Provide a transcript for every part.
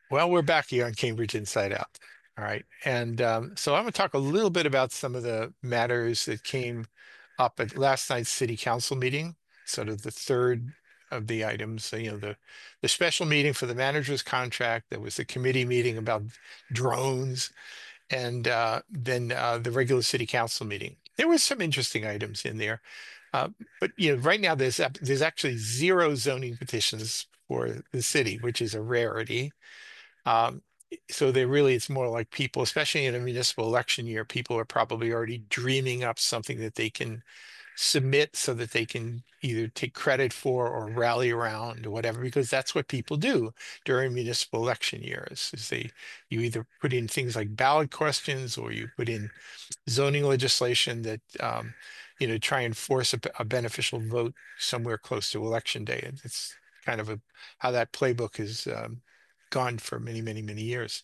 Well, we're back here on Cambridge Inside Out. All right. And so I'm going to talk a little bit about some of the matters that came up at last night's city council meeting, sort of the third of the items. So, the special meeting for the manager's contract. There was the committee meeting about drones, and then the regular city council meeting. There was some interesting items in there. Uh, but right now there's actually zero zoning petitions for the city, which is a rarity. Um, so it's more like people, especially in a municipal election year, people are probably already dreaming up something that they can submit so that they can either take credit for or rally around or whatever, because that's what people do during municipal election years, is you either put in things like ballot questions or you put in zoning legislation that, try and force a beneficial vote somewhere close to election day. It's kind of how that playbook is gone for many, many, many years.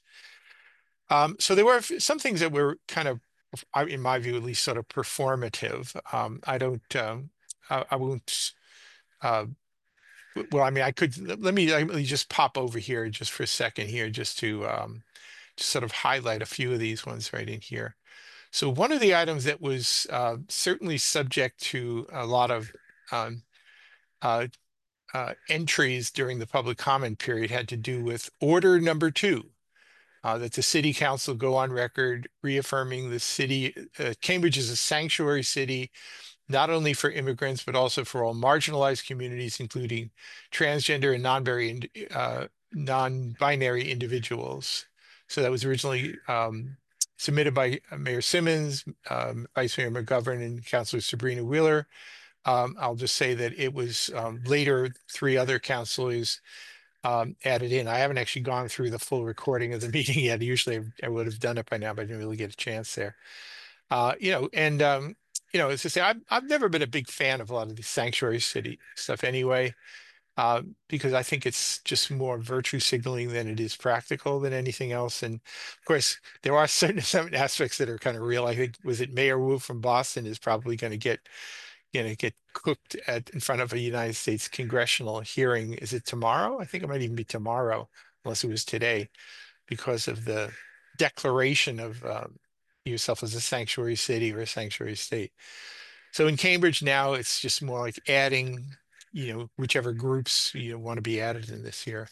So there were some things that were kind of, in my view, at least, sort of performative. I don't, I won't. Uh, well, I mean, I could let me just pop over here just for a second here, just to just sort of highlight a few of these ones right in here. So one of the items that was certainly subject to a lot of um, uh, entries during the public comment period had to do with order number two, that the city council go on record reaffirming the city, Cambridge is a sanctuary city, not only for immigrants, but also for all marginalized communities, including transgender and non-binary individuals. So that was originally submitted by Mayor Simmons, Vice Mayor McGovern, and Councilor Sabrina Wheeler. I'll just say that it was later three other councilors added in. I haven't actually gone through the full recording of the meeting yet. Usually I would have done it by now, but I didn't really get a chance there. And as I say, I've never been a big fan of a lot of the sanctuary city stuff anyway, because I think it's just more virtue signaling than it is practical than anything else. And of course, there are certain aspects that are kind of real. I think was it Mayor Wu from Boston is probably going to get cooked in front of a United States congressional hearing. Is it tomorrow? I think it might even be tomorrow, unless it was today, because of the declaration of yourself as a sanctuary city or a sanctuary state. So in Cambridge now, it's just more like adding, whichever groups want to be added in this year.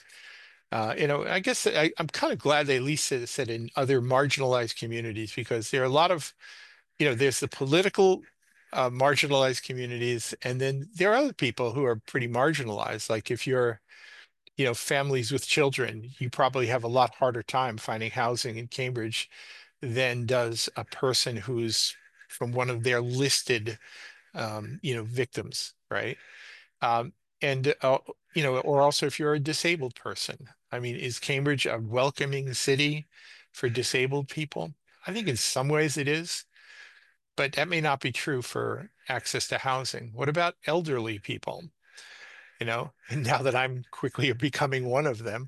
I guess I'm kind of glad they at least said in other marginalized communities, because there are a lot of, there's the political marginalized communities, and then there are other people who are pretty marginalized. Like if you're, families with children, you probably have a lot harder time finding housing in Cambridge than does a person who's from one of their listed, victims, right? Um, and or also if you're a disabled person. I mean, is Cambridge a welcoming city for disabled people? I think in some ways it is, but that may not be true for access to housing. What about elderly people? And now that I'm quickly becoming one of them,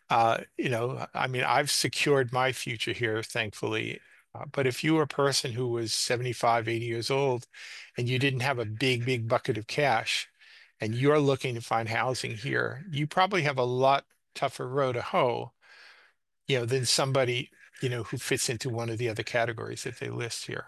I mean, I've secured my future here, thankfully. But if you were a person who was 75, 80 years old and you didn't have a big, big bucket of cash and you're looking to find housing here, you probably have a lot tougher row to hoe, than somebody, who fits into one of the other categories that they list here.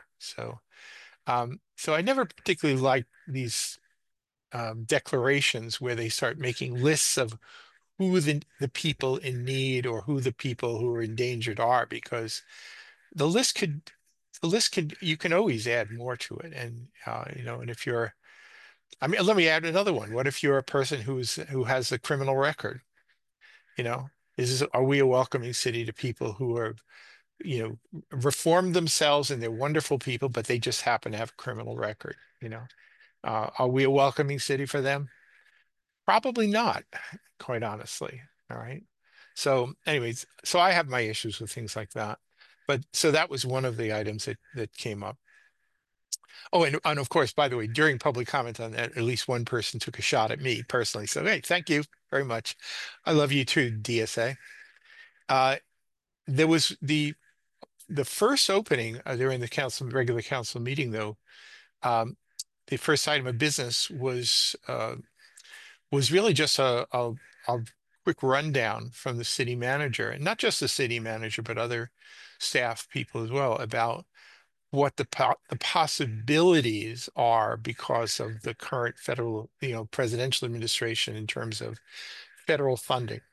So I never particularly liked these declarations where they start making lists of who the people in need or who the people who are endangered are, because the list could you can always add more to it. And and if you're, I mean, let me add another one. What if you're a person who has a criminal record? You know, are we a welcoming city to people who are, reformed themselves and they're wonderful people, but they just happen to have a criminal record? Are we a welcoming city for them? Probably not, quite honestly. All right. So, anyways, so I have my issues with things like that. But so that was one of the items that came up. Oh, and of course, by the way, during public comment on that, at least one person took a shot at me personally. So, hey, thank you very much. I love you too, DSA. Uh, there was the first opening during the regular council meeting, though. Um, the first item of business was really just a quick rundown from the city manager, and not just the city manager, but other staff people as well, about what the possibilities are because of the current federal, presidential administration in terms of federal funding.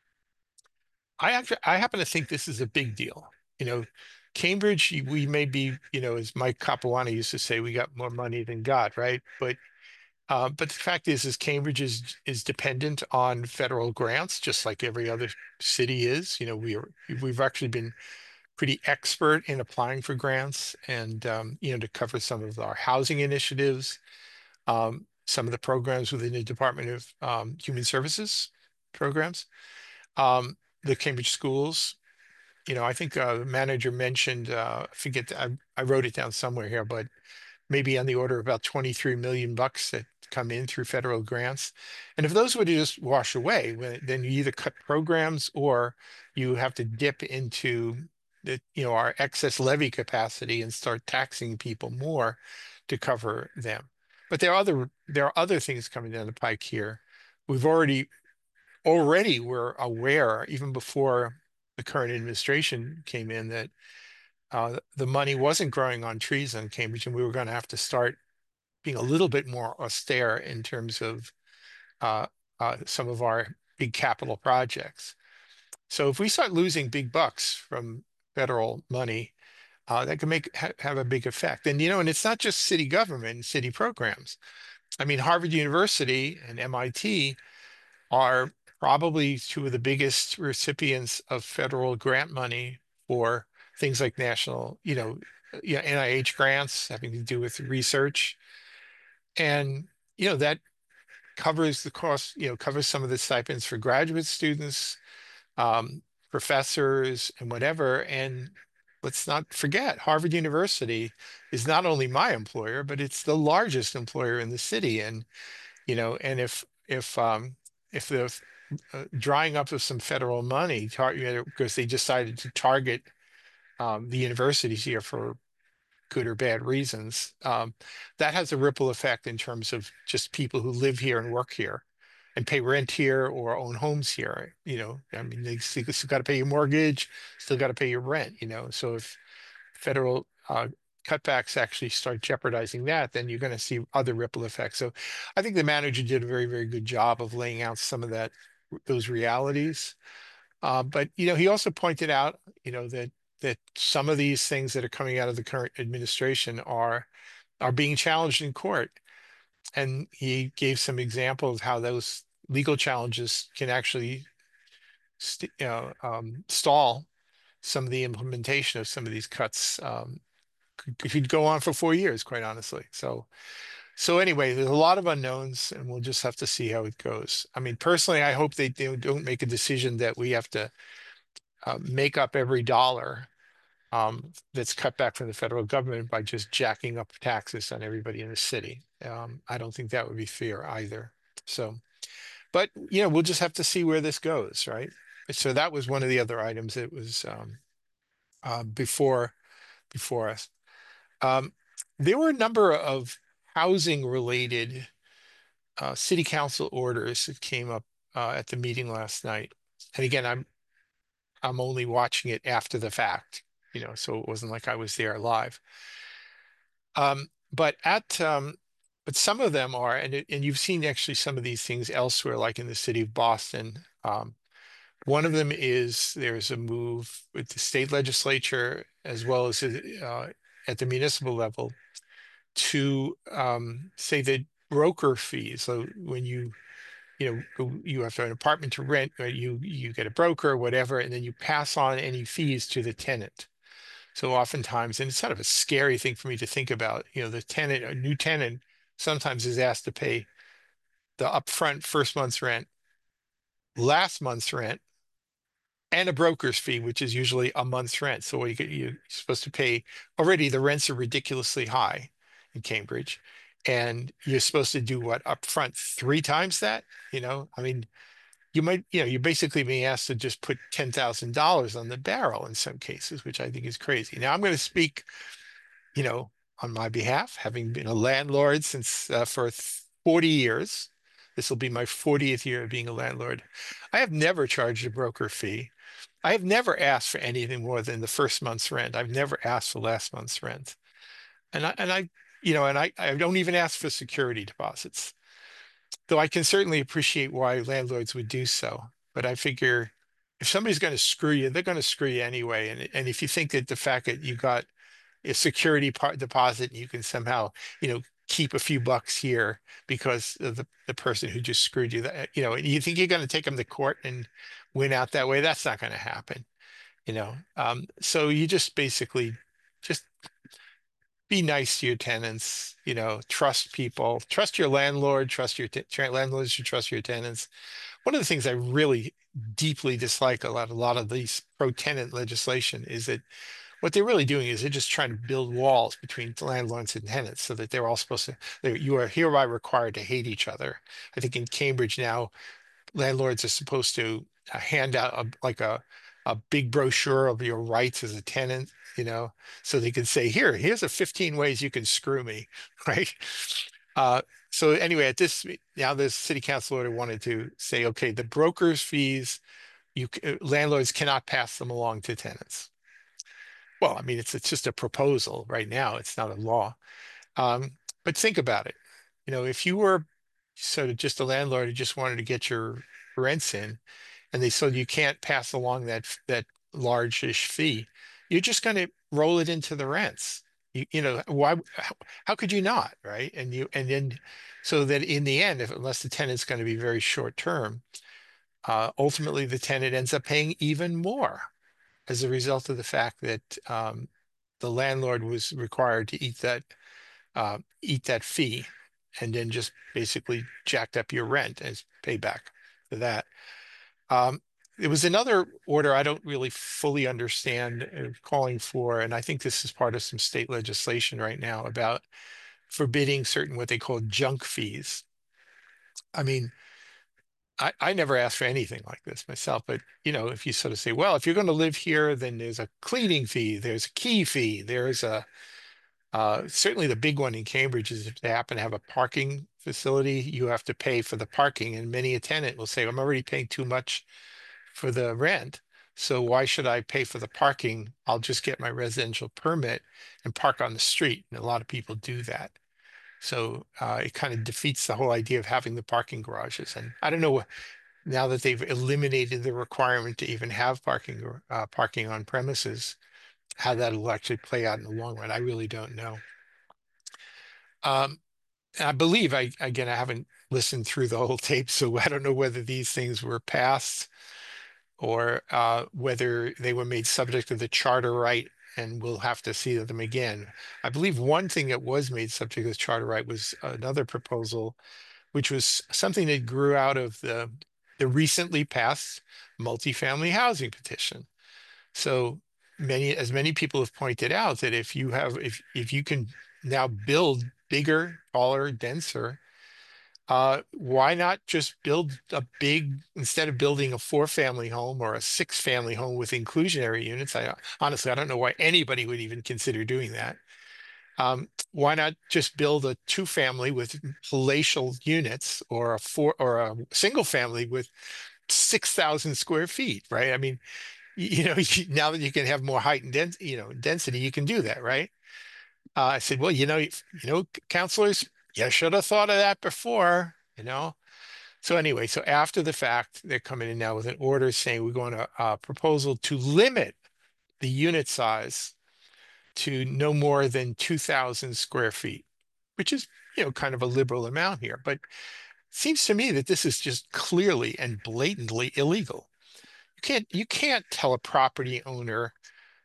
I happen to think this is a big deal. You know, Cambridge, we may be, as Mike Capuano used to say, we got more money than God, right? But the fact is Cambridge is dependent on federal grants, just like every other city is. We've actually been pretty expert in applying for grants and to cover some of our housing initiatives, some of the programs within the Department of Human Services programs, the Cambridge schools. I think the manager mentioned, I forget, I wrote it down somewhere here, but maybe on the order of about 23 million bucks that come in through federal grants. And if those were to just wash away, then you either cut programs or you have to dip into our excess levy capacity and start taxing people more to cover them. But there are other things coming down the pike here. We've already were aware, even before the current administration came in, that the money wasn't growing on trees in Cambridge, and we were going to have to start being a little bit more austere in terms of uh, some of our big capital projects. So if we start losing big bucks from federal money, that can have a big effect. And it's not just city government and city programs. I mean, Harvard University and MIT are probably two of the biggest recipients of federal grant money for things like national, NIH grants having to do with research. And, that covers the cost, covers some of the stipends for graduate students, um, professors, and whatever. And let's not forget, Harvard University is not only my employer, but it's the largest employer in the city. And if the drying up of some federal money, because they decided to target the universities here for good or bad reasons, that has a ripple effect in terms of just people who live here and work here and pay rent here or own homes here. I mean, they still got to pay your mortgage, still got to pay your rent. So if federal cutbacks actually start jeopardizing that, then you're going to see other ripple effects. So I think the manager did a very, very good job of laying out some of those realities. But he also pointed out, that some of these things that are coming out of the current administration are being challenged in court. And he gave some examples of how those legal challenges can actually stall some of the implementation of some of these cuts. Could go on for 4 years, quite honestly. So anyway, there's a lot of unknowns, and we'll just have to see how it goes. I mean, personally, I hope they don't make a decision that we have to make up every dollar that's cut back from the federal government by just jacking up taxes on everybody in the city. I don't think that would be fair either. So, but we'll just have to see where this goes, right? So that was one of the other items that was before us. Um, there were a number of housing related city council orders that came up at the meeting last night. And again, I'm only watching it after the fact, so it wasn't like I was there live. Um, but at but some of them are, and you've seen actually some of these things elsewhere, like in the city of Boston. One of them is there's a move with the state legislature as well as at the municipal level to say that broker fees. So when you have an apartment to rent, right, you get a broker or whatever, and then you pass on any fees to the tenant. So oftentimes, and it's sort of a scary thing for me to think about, the tenant, a new tenant, sometimes is asked to pay the upfront first month's rent, last month's rent, and a broker's fee, which is usually a month's rent. So you're supposed to pay already. The rents are ridiculously high in Cambridge, and you're supposed to do what upfront three times that. I mean, you're basically being asked to just put $10,000 on the barrel in some cases, which I think is crazy. Now I'm going to speak, you know, on my behalf, having been a landlord since for 40 years. This will be my 40th year of being a landlord. I have never charged a broker fee. I have never asked for anything more than the first month's rent. I've never asked for last month's rent. And I don't even ask for security deposits, though I can certainly appreciate why landlords would do so. But I figure if somebody's going to screw you, they're going to screw you anyway. And if you think that the fact that you got a security deposit and you can somehow, keep a few bucks here because of the person who just screwed you, and you think you're going to take them to court and win out that way, that's not going to happen. So you just basically just be nice to your tenants, trust people, trust your landlord, trust your landlords should trust your tenants. One of the things I really deeply dislike a lot of these pro-tenant legislation is that what they're really doing is they're just trying to build walls between landlords and tenants so that they're all supposed to, you are hereby required to hate each other. I think in Cambridge now, landlords are supposed to hand out a big brochure of your rights as a tenant, so they can say, here's a 15 ways you can screw me, right? Uh, so anyway, now the city council order wanted to say, okay, the broker's fees, landlords cannot pass them along to tenants. Well, I mean, it's just a proposal right now. It's not a law. But think about it. If you were sort of just a landlord who just wanted to get your rents in, and they said you can't pass along that large-ish fee, you're just going to roll it into the rents. Why? How could you not, right? And then so that in the end, unless the tenant's going to be very short term, ultimately the tenant ends up paying even more as a result of the fact that the landlord was required to eat that fee, and then just basically jacked up your rent as payback for that. Um, It was another order I don't really fully understand calling for, and I think this is part of some state legislation right now about forbidding certain what they call junk fees. I mean, I never asked for anything like this myself, but if you sort of say, well, if you're going to live here, then there's a cleaning fee, there's a key fee, there's a certainly the big one in Cambridge is if they happen to have a parking facility, you have to pay for the parking. And many a tenant will say, I'm already paying too much for the rent. So why should I pay for the parking? I'll just get my residential permit and park on the street. And a lot of people do that. So it kind of defeats the whole idea of having the parking garages. And I don't know now that they've eliminated the requirement to even have parking on premises, how that'll actually play out in the long run. I really don't know. Um, I believe again, I haven't listened through the whole tape, so I don't know whether these things were passed or whether they were made subject to the charter right, and we'll have to see them again. I believe one thing that was made subject to the charter right was another proposal, which was something that grew out of the recently passed multifamily housing petition. So as many people have pointed out, that if you can now build bigger, taller, denser, why not just build instead of building a four-family home or a six-family home with inclusionary units? Honestly, I don't know why anybody would even consider doing that. Why not just build a two-family with palatial units, or a single family with 6,000 square feet, right? I mean, now that you can have more height and density, you can do that, right? I said, well, counselors, you should have thought of that before. So anyway, so after the fact, they're coming in now with an order saying we're going to proposal to limit the unit size to no more than 2,000 square feet, which is, kind of a liberal amount here. But it seems to me that this is just clearly and blatantly illegal. You can't tell a property owner,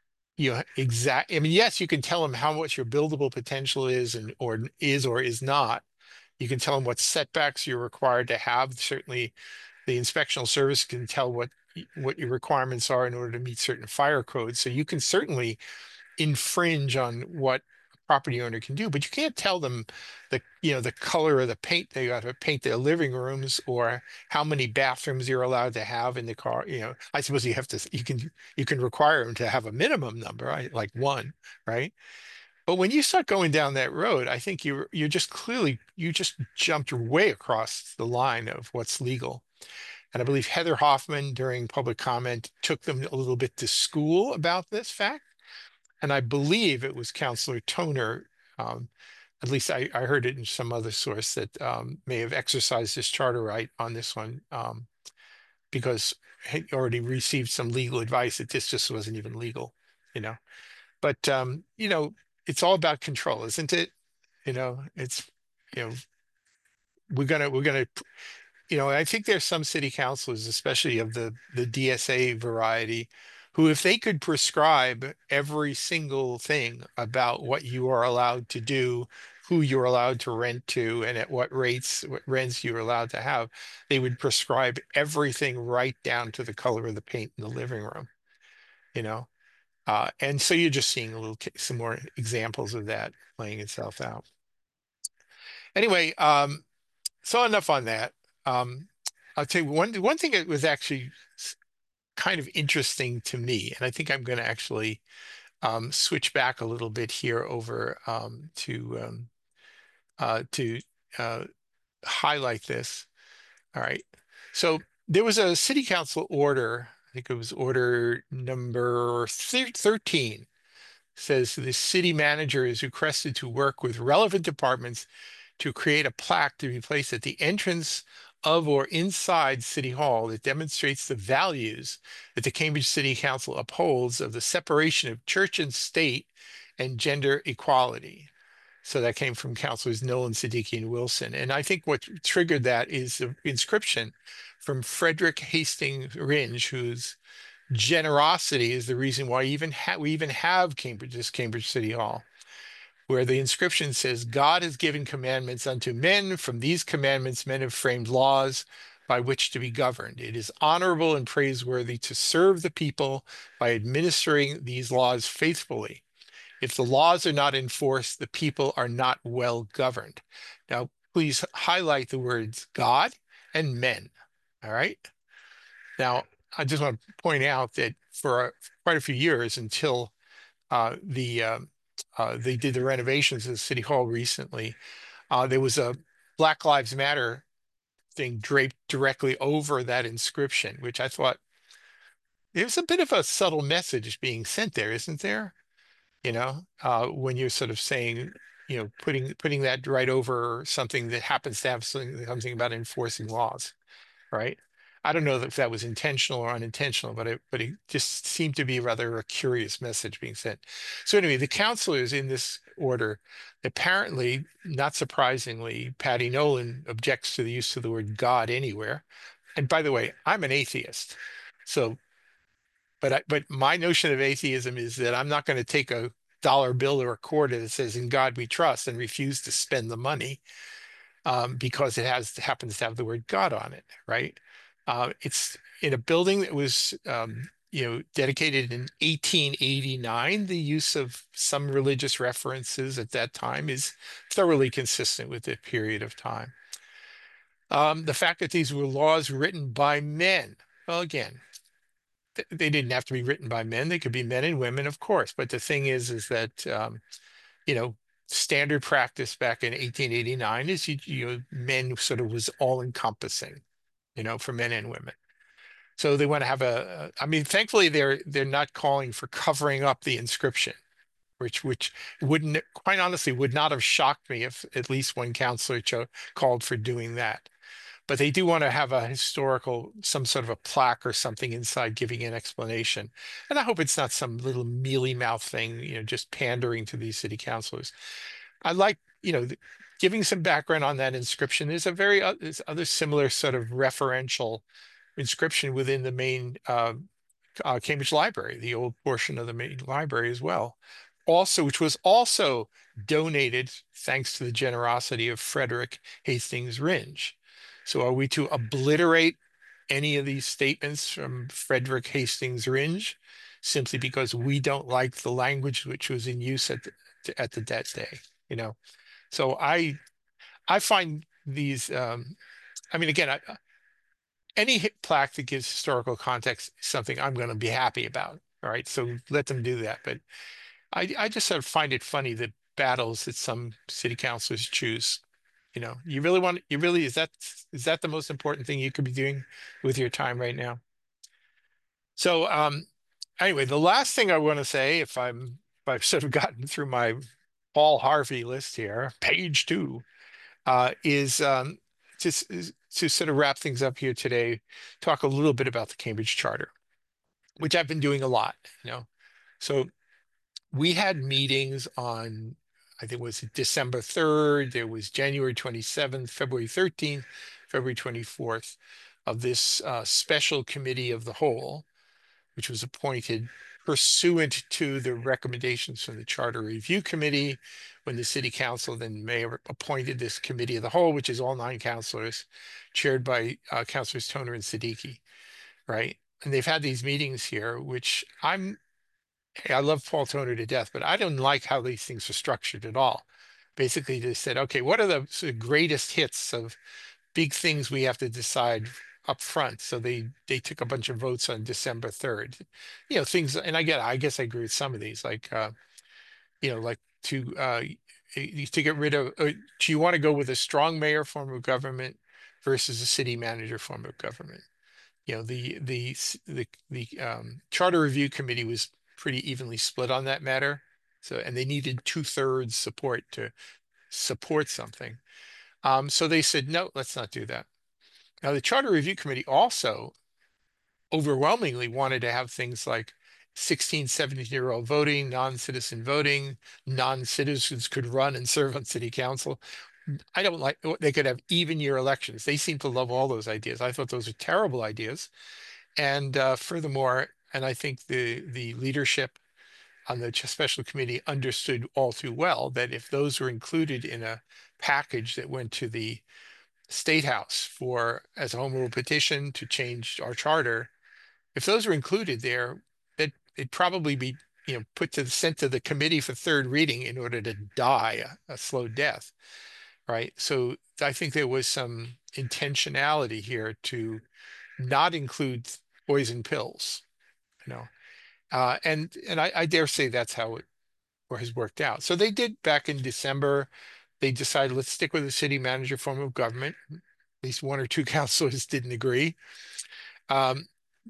I mean, yes, you can tell them how much your buildable potential is, or is not. You can tell them what setbacks you're required to have. Certainly, the inspectional service can tell what your requirements are in order to meet certain fire codes. So you can certainly infringe on what a property owner can do, but you can't tell them the color of the paint they got to paint their living rooms, or how many bathrooms you're allowed to have in the car. I suppose you can require them to have a minimum number, right? Like one, right? But when you start going down that road, I think you're just clearly you just jumped way across the line of what's legal. And I believe Heather Hoffman during public comment took them a little bit to school about this fact. And I believe it was Counselor Toner, um, at least I heard it in some other source that may have exercised his charter right on this one because he already received some legal advice that this just wasn't even legal, you know. But it's all about control, isn't it? It's you know we're gonna I think there's some city councilors, especially of the DSA variety, who, if they could prescribe every single thing about what you are allowed to do, who you're allowed to rent to, and at what rates, what rents you're allowed to have, they would prescribe everything right down to the color of the paint in the living room, you know? And so you're just seeing some more examples of that playing itself out. Anyway, so enough on that. Um, I'll tell you one thing that was actually kind of interesting to me, and I think I'm going to actually switch back a little bit here over to uh, highlight this. All right. So there was a city council order. I think it was order number 13 says the city manager is requested to work with relevant departments to create a plaque to be placed at the entrance of or inside City Hall that demonstrates the values that the Cambridge City Council upholds of the separation of church and state and gender equality. So that came from Councilors Nolan, Siddiqui, and Wilson. And I think what triggered that is the inscription from Frederick Hastings Rindge, whose generosity is the reason why we even have Cambridge City Hall, where the inscription says, God has given commandments unto men. From these commandments, men have framed laws by which to be governed. It is honorable and praiseworthy to serve the people by administering these laws faithfully. If the laws are not enforced, the people are not well governed. Now, please highlight the words God and men. All right. Now, I just want to point out that for quite a few years until they did the renovations of the City Hall recently, there was a Black Lives Matter thing draped directly over that inscription, which I thought there's a bit of a subtle message being sent there, isn't there? When you're sort of saying, putting that right over something that happens to have something about enforcing laws, right? I don't know if that was intentional or unintentional, but it just seemed to be rather a curious message being sent. So anyway, the counselors in this order, apparently, not surprisingly, Patty Nolan objects to the use of the word God anywhere. And by the way, I'm an atheist. So, but my notion of atheism is that I'm not going to take a dollar bill or a quarter that says "In God we trust" and refuse to spend the money because it happens to have the word God on it, right? It's in a building that was dedicated in 1889. The use of some religious references at that time is thoroughly consistent with the period of time. The fact that these were laws written by men, well, again, they didn't have to be written by men. They could be men and women, of course. But the thing is that you know, standard practice back in 1889 is men sort of was all encompassing, for men and women. So they want to have I mean, thankfully they're not calling for covering up the inscription, which wouldn't, quite honestly, would not have shocked me if at least one counselor called for doing that. But they do want to have some sort of a plaque or something inside giving an explanation. And I hope it's not some little mealy mouth thing, just pandering to these city councilors. I like, giving some background on that inscription. There's other similar sort of referential inscription within the main Cambridge Library, the old portion of the main library as well. Also, which was also donated thanks to the generosity of Frederick Hastings Rindge. So are we to obliterate any of these statements from Frederick Hastings Rindge simply because we don't like the language which was in use at that day? So I find these I mean, again, any plaque that gives historical context is something I'm going to be happy about. All right, so let them do that. But I just sort of find it funny that battles that some city councilors choose. Is that the most important thing you could be doing with your time right now? So, anyway, the last thing I want to say, if I've sort of gotten through my Paul Harvey list here, page two, is to sort of wrap things up here today, talk a little bit about the Cambridge Charter, which I've been doing a lot, you know. So we had meetings on, I think it was December 3rd, there was January 27th, February 13th, February 24th of this special committee of the whole, which was appointed pursuant to the recommendations from the Charter Review Committee, when the City Council then mayor appointed this committee of the whole, which is all 9 councilors, chaired by Councilors Toner and Siddiqui, right? And they've had these meetings here, which I love Paul Toner to death, but I don't like how these things are structured at all. Basically, they said, okay, what are the sort of greatest hits of big things we have to decide up front? So they took a bunch of votes on December 3rd. Things, and I guess I agree with some of these, like like to get rid of, do you want to go with a strong mayor form of government versus a city manager form of government? The Charter Review Committee was pretty evenly split on that matter. So, and they needed 2/3 support to support something. So they said, no, let's not do that. Now, the Charter Review Committee also overwhelmingly wanted to have things like 16, 17-year-old voting, non-citizen voting, non-citizens could run and serve on city council. I don't like, they could have even year elections. They seem to love all those ideas. I thought those are terrible ideas. And furthermore, and I think the leadership on the special committee understood all too well that if those were included in a package that went to the State House for as a home rule petition to change our charter, if those were included there, that it'd probably be sent to the committee for third reading in order to die a slow death, right? So I think there was some intentionality here to not include poison pills, you know. And I dare say that's how it or has worked out. So they did back in December. They decided let's stick with the city manager form of government. At least one or two councilors didn't agree. Um,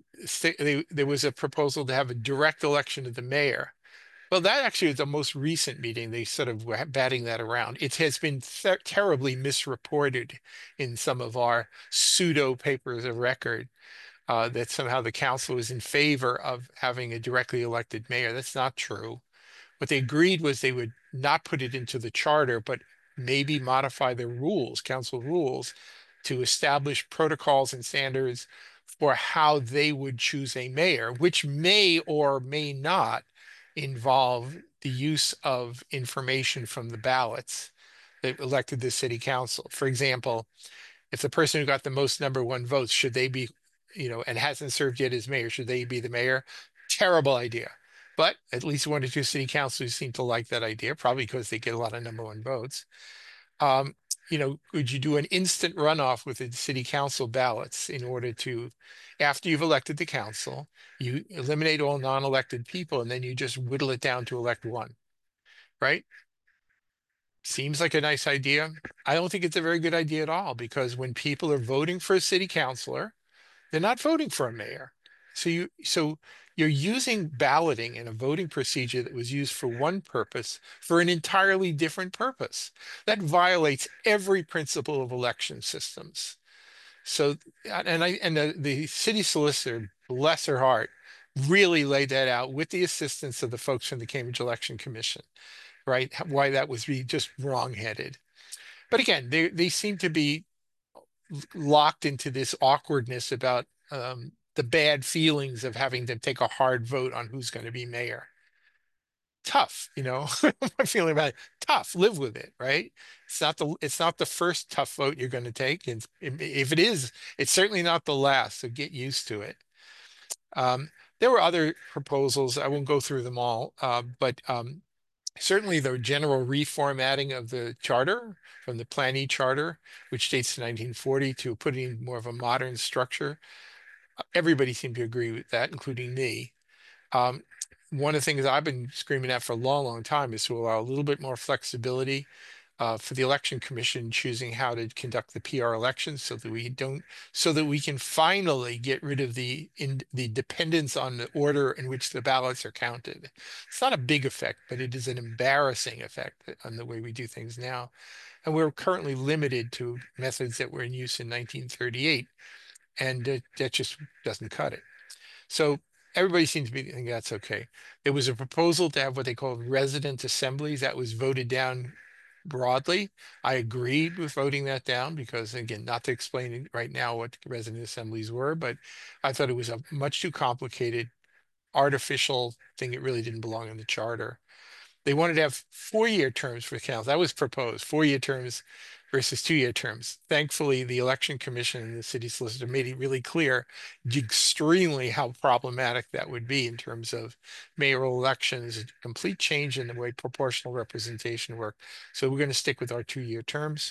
there was a proposal to have a direct election of the mayor. Well, that actually is the most recent meeting. They sort of were batting that around. It has been terribly misreported in some of our pseudo papers of record that somehow the council was in favor of having a directly elected mayor. That's not true. What they agreed was they would not put it into the charter, but maybe modify the rules, council rules, to establish protocols and standards for how they would choose a mayor, which may or may not involve the use of information from the ballots that elected the city council. For example, if the person who got the most number one votes, should they be, and hasn't served yet as mayor, should they be the mayor? Terrible idea. But at least one or two city councilors seem to like that idea, probably because they get a lot of number one votes. Um, could you do an instant runoff with the city council ballots in order to, after you've elected the council, you eliminate all non-elected people and then you just whittle it down to elect one, right? Seems like a nice idea. I don't think it's a very good idea at all because when people are voting for a city councilor, they're not voting for a mayor. So you're using balloting in a voting procedure that was used for one purpose for an entirely different purpose. That violates every principle of election systems. So the city solicitor, bless her heart, really laid that out with the assistance of the folks from the Cambridge Election Commission, right? Why that was just wrong-headed. But again, they seem to be locked into this awkwardness about the bad feelings of having to take a hard vote on who's going to be mayor. Tough, my feeling about it. Tough, live with it, right? It's not the first tough vote you're going to take, and if it is, it's certainly not the last. So get used to it. There were other proposals. I won't go through them all, but certainly the general reformatting of the charter from the Plan E charter, which dates to 1940, to putting more of a modern structure. Everybody seemed to agree with that, including me. Um, one of the things I've been screaming at for a long, long time is to allow a little bit more flexibility for the election commission choosing how to conduct the PR elections so that we can finally get rid of the dependence on the order in which the ballots are counted. It's not a big effect, but it is an embarrassing effect on the way we do things now. And we're currently limited to methods that were in use in 1938, and that just doesn't cut it. So everybody seems to be thinking that's okay. There was a proposal to have what they called resident assemblies that was voted down broadly. I agreed with voting that down because, again, not to explain right now what resident assemblies were, but I thought it was a much too complicated, artificial thing. It really didn't belong in the charter. They wanted to have 4-year terms for council. That was proposed, 4-year terms versus 2-year terms. Thankfully, the election commission and the city solicitor made it really clear extremely how problematic that would be in terms of mayoral elections, a complete change in the way proportional representation worked. So we're going to stick with our 2-year terms.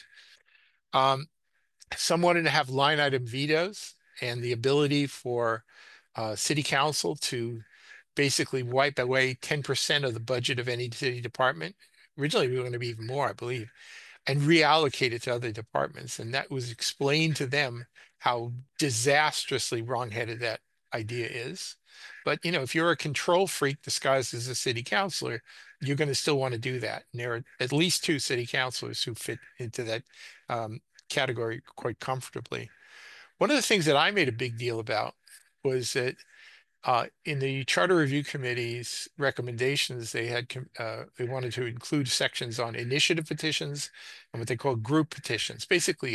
Some wanted to have line item vetoes and the ability for city council to basically wipe away 10% of the budget of any city department. Originally, we were going to be even more, I believe, and reallocate it to other departments. And that was explained to them how disastrously wrongheaded that idea is. But, if you're a control freak disguised as a city councilor, you're going to still want to do that. And there are at least 2 city councilors who fit into that category quite comfortably. One of the things that I made a big deal about was that in the Charter Review Committee's recommendations, they wanted to include sections on initiative petitions and what they call group petitions, basically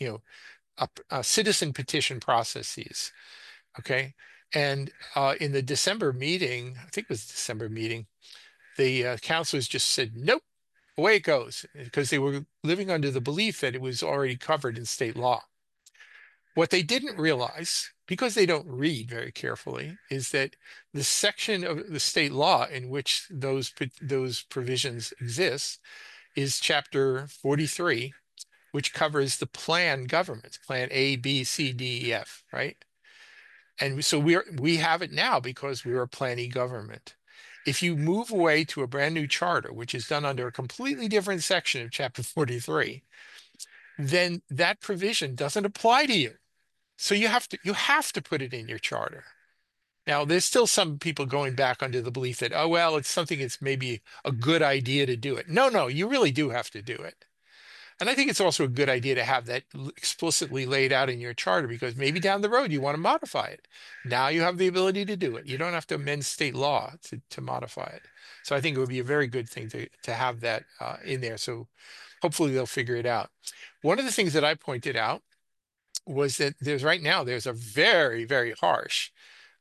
a citizen petition processes. Okay, and in the December meeting, I think it was the December meeting, the councilors just said nope, away it goes, because they were living under the belief that it was already covered in state law. What they didn't realize, because they don't read very carefully, is that the section of the state law in which those provisions exist is Chapter 43, which covers the plan governments, Plan A, B, C, D, E, F, right? And so we have it now because we're a Plan E government. If you move away to a brand new charter, which is done under a completely different section of Chapter 43, then that provision doesn't apply to you. So you have to put it in your charter. Now, there's still some people going back under the belief that, oh, well, it's something it's maybe a good idea to do it. No, you really do have to do it. And I think it's also a good idea to have that explicitly laid out in your charter because maybe down the road you want to modify it. Now you have the ability to do it. You don't have to amend state law to modify it. So I think it would be a very good thing to have that in there. So hopefully they'll figure it out. One of the things that I pointed out was that there's a very, very harsh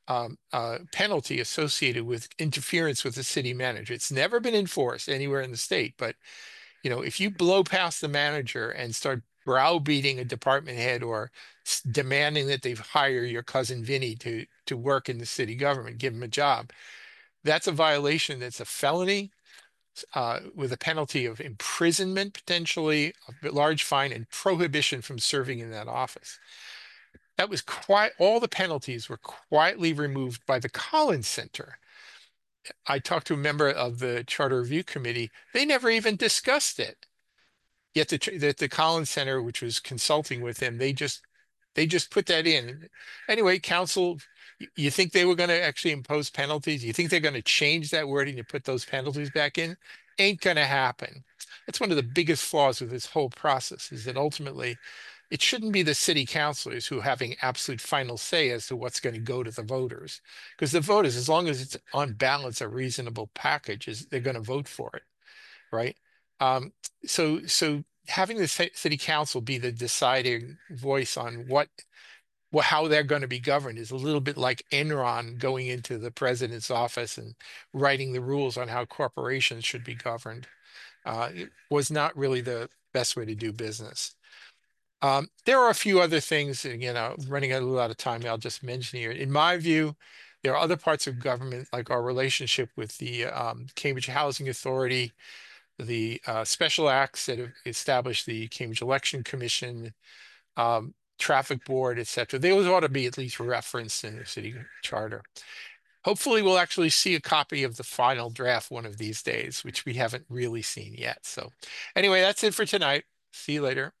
penalty associated with interference with the city manager. It's never been enforced anywhere in the state, but if you blow past the manager and start browbeating a department head or demanding that they hire your cousin Vinny to work in the city government, give him a job, that's a violation. That's a felony with a penalty of imprisonment, potentially a large fine, and prohibition from serving in that office. That was all the penalties were quietly removed by the Collins Center. I talked to a member of the Charter Review Committee. They never even discussed it. Yet the Collins Center, which was consulting with him, they just put that in. Anyway, council, you think they were going to actually impose penalties? You think they're going to change that wording to put those penalties back in? Ain't going to happen. That's one of the biggest flaws with this whole process is that ultimately it shouldn't be the city councilors who are having absolute final say as to what's going to go to the voters. Because the voters, as long as it's on balance a reasonable package, they're going to vote for it, right? Um, so having the city council be the deciding voice on how they're going to be governed is a little bit like Enron going into the president's office and writing the rules on how corporations should be governed. It was not really the best way to do business. There are a few other things, again, running out a lot of time, I'll just mention here. In my view, there are other parts of government, like our relationship with the Cambridge Housing Authority, the special acts that have established the Cambridge Election Commission, Traffic Board, et cetera. Those ought to be at least referenced in the city charter. hopefully we'll actually see a copy of the final draft one of these days, which we haven't really seen yet. So anyway, that's it for tonight. See you later.